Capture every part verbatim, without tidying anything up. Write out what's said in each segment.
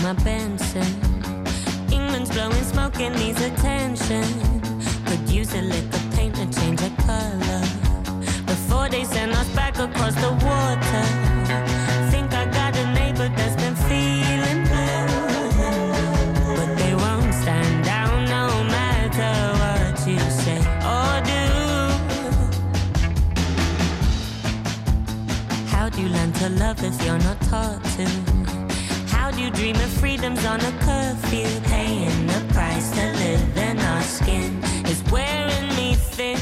my Benson. England's blowing smoke and needs attention. Could use a liquor paint to change the color before they send us back across the water. Think I got a neighbor that's been feeling blue, but they won't stand down no matter what you say or do. How do you learn to love if you're not taught to? How do you dream of freedoms on a curfew? Paying the price to live in our skin is wearing me thin.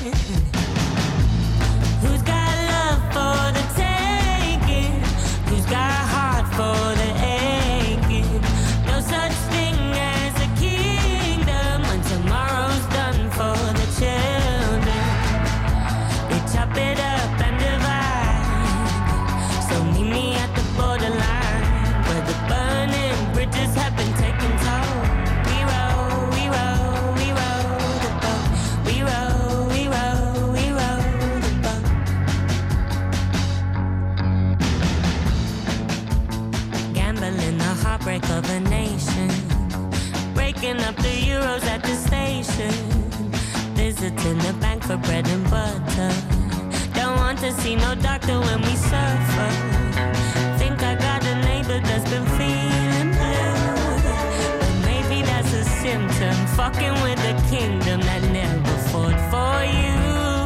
Who's got love for the taking? Who's got heart for the aching? No such thing as a kingdom when tomorrow's done for the children. They chop it up and divide. So meet me at the borderline where the burning bridges have been taken toll. We roll, we roll, we roll the boat. We roll, we roll, we roll the boat. Gambling the heartbreak of a nation, breaking up the euros at the station, visiting the bank for bread and butter. Don't want to see no doctor when we suffer. Think I got a neighbor that's been feeling blue, but maybe that's a symptom. Fucking with a kingdom that never fought for you.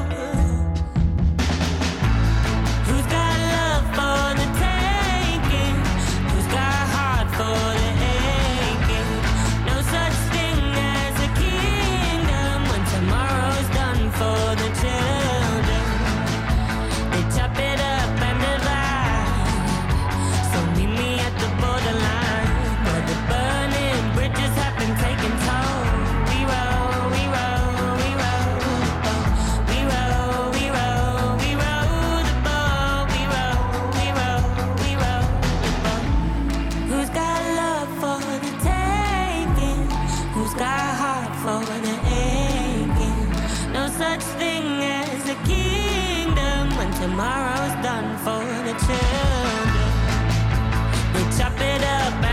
Who's got love for the taking? Who's got heart for the aching? No such thing as a kingdom when tomorrow's done for the children. They chop it up and divide. So meet me at the borderline where the burning bridges have been taken toll. We roll, we roll, we roll the boat. We roll, we roll, we roll the boat. We roll, we roll, we roll the boat. Who's got love for the taking? Who's got heart for the aching? No such thing as a kingdom when tomorrow's done for the children. They chop it up